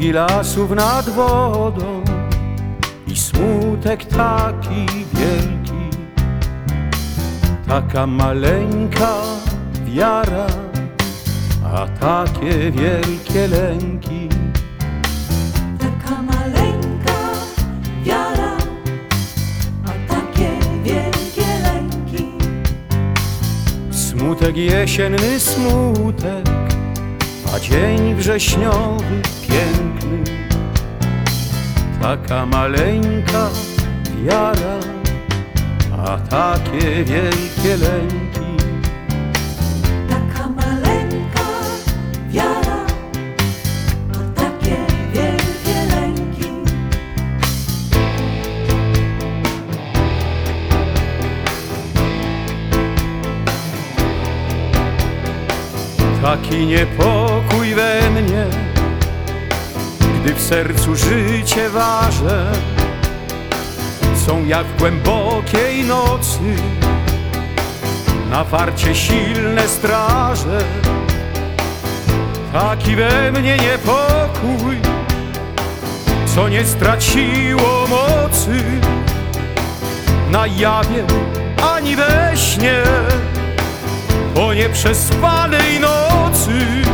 Smugi lasów nad wodą i smutek taki wielki. Taka maleńka wiara, a takie wielkie lęki. Taka maleńka wiara, a takie wielkie lęki. Smutek jesienny smutek, a dzień wrześniowy piękny. Taka maleńka wiara, a takie wielkie lęki. Taka maleńka wiara, a takie wielkie lęki. Taki niepokój we mnie, gdy w sercu życie waży. Są jak w głębokiej nocy na warcie silne straże. Taki we mnie niepokój, co nie straciło mocy na jawie ani we śnie, po nieprzespanej nocy.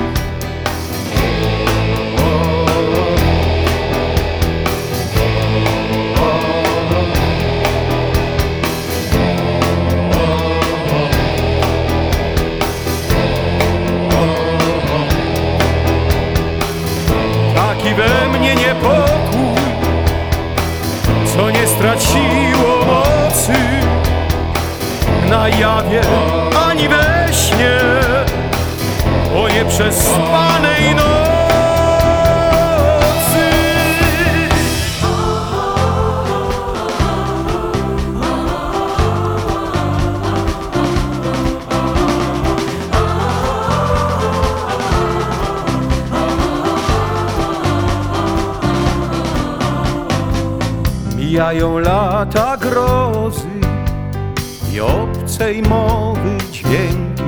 Taki we mnie niepokój, co nie straciło mocy na jawie ani we śnie, o nieprzespanej nocy. Mijają lata grozy i obcej mowy dźwięki.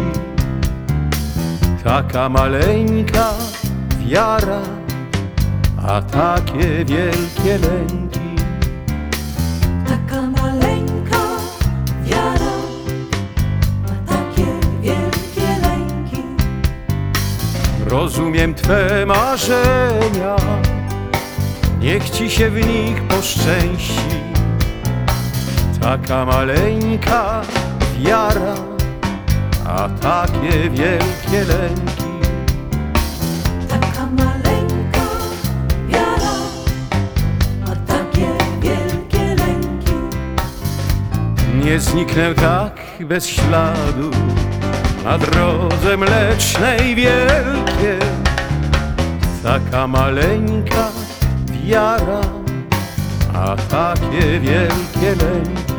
Taka maleńka wiara, a takie wielkie lęki. Taka maleńka wiara, a takie wielkie lęki. Rozumiem Twe marzenia, niech Ci się w nich poszczęści. Taka maleńka wiara, a takie wielkie lęki. Taka maleńka wiara, a takie wielkie lęki. Nie zniknę tak bez śladu na drodze mlecznej wielkie. Taka maleńka wiara, a takie wielkie lęki.